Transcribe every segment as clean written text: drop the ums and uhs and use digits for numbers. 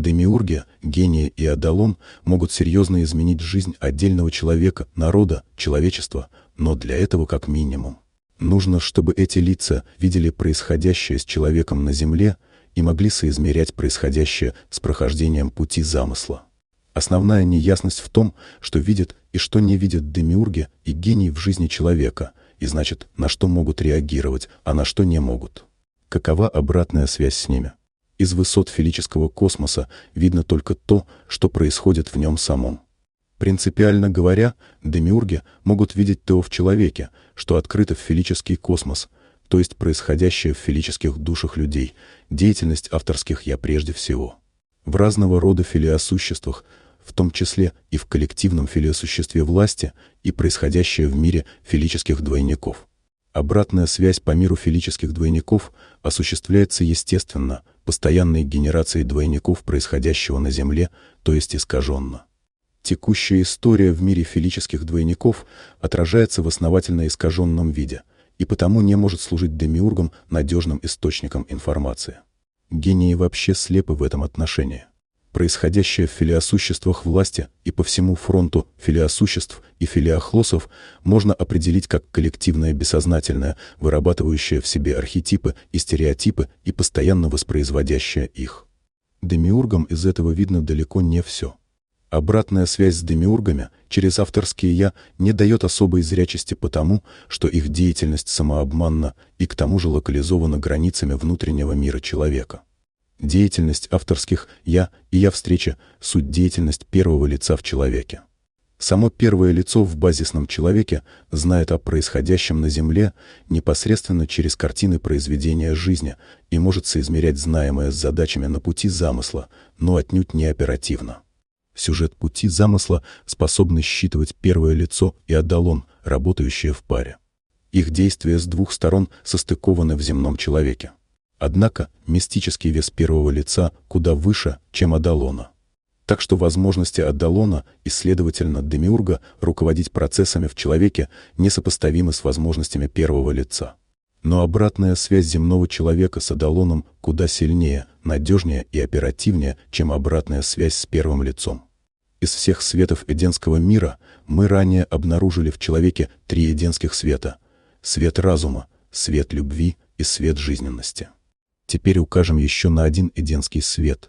Демиурги, гении и Адалон могут серьезно изменить жизнь отдельного человека, народа, человечества, но для этого как минимум нужно, чтобы эти лица видели происходящее с человеком на Земле и могли соизмерять происходящее с прохождением пути замысла. Основная неясность в том, что видят и что не видят демиурги и гении в жизни человека, и значит, на что могут реагировать, а на что не могут. Какова обратная связь с ними? Из высот филического космоса видно только то, что происходит в нем самом. Принципиально говоря, демиурги могут видеть то в человеке, что открыто в филический космос, то есть происходящее в филических душах людей, деятельность авторских «я» прежде всего. В разного рода филиосуществах, в том числе и в коллективном филиосуществе власти, и происходящее в мире филических двойников. Обратная связь по миру филических двойников осуществляется естественно, постоянной генерацией двойников происходящего на Земле, то есть искаженно. Текущая история в мире филических двойников отражается в основательно искаженном виде, и потому не может служить демиургам надежным источником информации. Гении вообще слепы в этом отношении. Происходящее в филиосуществах власти и по всему фронту филиосуществ и филиохлосов можно определить как коллективное бессознательное, вырабатывающее в себе архетипы и стереотипы и постоянно воспроизводящее их. Демиургам из этого видно далеко не все. Обратная связь с демиургами через авторские «я» не дает особой зрячести потому, что их деятельность самообманна и к тому же локализована границами внутреннего мира человека. Деятельность авторских «я» и «я-встреча» — суть деятельность первого лица в человеке. Само первое лицо в базисном человеке знает о происходящем на Земле непосредственно через картины произведения жизни и может соизмерять знаемое с задачами на пути замысла, но отнюдь не оперативно. Сюжет пути замысла способны считывать первое лицо и Адалон, работающие в паре. Их действия с двух сторон состыкованы в земном человеке. Однако мистический вес первого лица куда выше, чем Адалона. Так что возможности Адалона и, следовательно, демиурга руководить процессами в человеке несопоставимы с возможностями первого лица. Но обратная связь земного человека с Адалоном куда сильнее, надежнее и оперативнее, чем обратная связь с первым лицом. Из всех светов эдемского мира мы ранее обнаружили в человеке 3 эдемских света — свет разума, свет любви и свет жизненности. Теперь укажем еще на один эдемский свет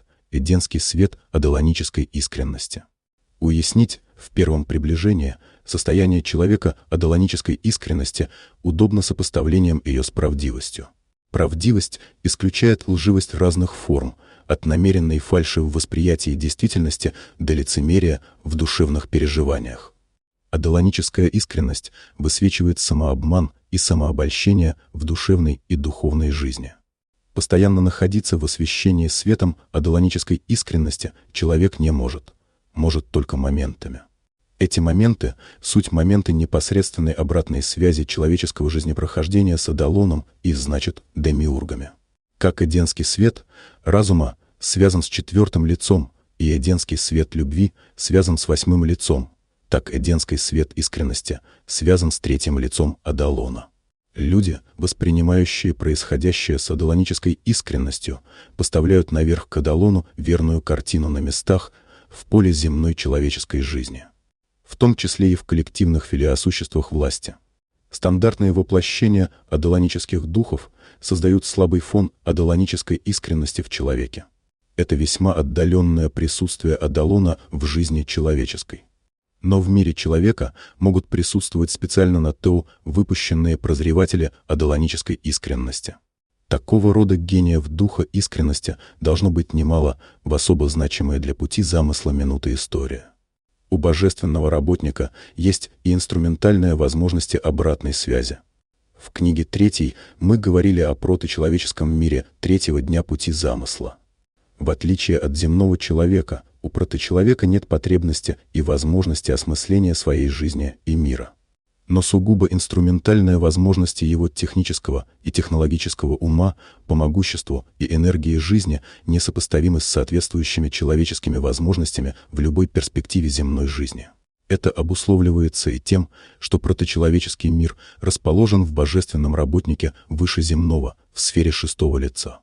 адалонической искренности. Уяснить в первом приближении состояние человека адалонической искренности удобно сопоставлением ее с правдивостью. Правдивость исключает лживость разных форм, от намеренной фальши в восприятии действительности до лицемерия в душевных переживаниях. Адалоническая искренность высвечивает самообман и самообольщение в душевной и духовной жизни. Постоянно находиться в освещении светом адалонической искренности человек не может. Может только моментами. Эти моменты — суть моменты непосредственной обратной связи человеческого жизнепрохождения с Адалоном и, значит, демиургами. Как эдемский свет разума связан с 4-м лицом, и эдемский свет любви связан с 8-м лицом, так эдемский свет искренности связан с 3-м лицом Адалона. Люди, воспринимающие происходящее с адалонической искренностью, поставляют наверх к Адалону верную картину на местах в поле земной человеческой жизни, в том числе и в коллективных филиосуществах власти. Стандартные воплощения адалонических духов создают слабый фон адалонической искренности в человеке. Это весьма отдаленное присутствие Адалона в жизни человеческой. Но в мире человека могут присутствовать специально на то выпущенные прозреватели адалонической искренности. Такого рода гениев духа искренности должно быть немало в особо значимые для пути замысла минуты истории. У божественного работника есть и инструментальные возможности обратной связи. В книге 3 мы говорили о проточеловеческом мире 3-го дня пути замысла. В отличие от земного человека, у проточеловека нет потребности и возможности осмысления своей жизни и мира. Но сугубо инструментальные возможности его технического и технологического ума по могуществу и энергии жизни несопоставимы с соответствующими человеческими возможностями в любой перспективе земной жизни. Это обусловливается и тем, что проточеловеческий мир расположен в божественном работнике выше земного, в сфере 6-го лица.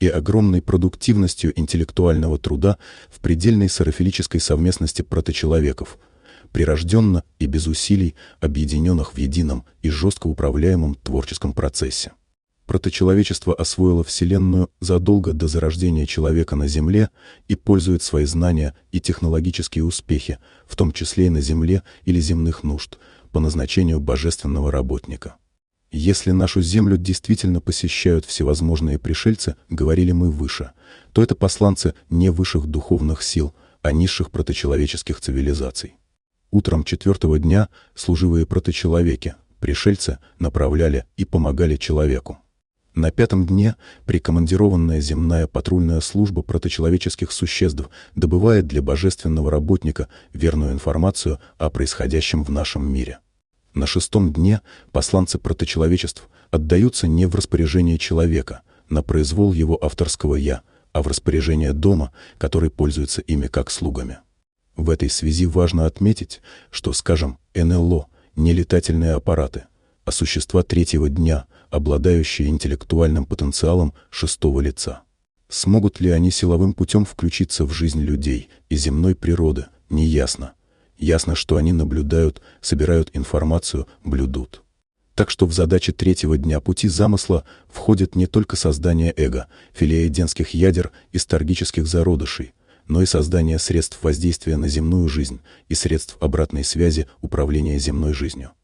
и огромной продуктивностью интеллектуального труда в предельной сарафилической совместности проточеловеков, прирожденно и без усилий, объединенных в едином и жестко управляемом творческом процессе. Проточеловечество освоило Вселенную задолго до зарождения человека на Земле и пользует свои знания и технологические успехи, в том числе и на Земле или земных нужд, по назначению божественного работника. Если нашу Землю действительно посещают всевозможные пришельцы, говорили мы выше, то это посланцы не высших духовных сил, а низших проточеловеческих цивилизаций. Утром 4-го дня служивые проточеловеки, пришельцы, направляли и помогали человеку. На 5-м дне прикомандированная земная патрульная служба проточеловеческих существ добывает для божественного работника верную информацию о происходящем в нашем мире. На 6-м дне посланцы проточеловечеств отдаются не в распоряжение человека, на произвол его авторского «я», а в распоряжение дома, который пользуется ими как слугами. В этой связи важно отметить, что, скажем, НЛО, не летательные аппараты, а существа 3-го дня, обладающие интеллектуальным потенциалом 6-го лица. Смогут ли они силовым путем включиться в жизнь людей и земной природы, неясно. Ясно, что они наблюдают, собирают информацию, блюдут. Так что в задачи 3-го дня пути замысла входит не только создание эго, филееденских ядер и старгических зародышей, но и создание средств воздействия на земную жизнь и средств обратной связи управления земной жизнью.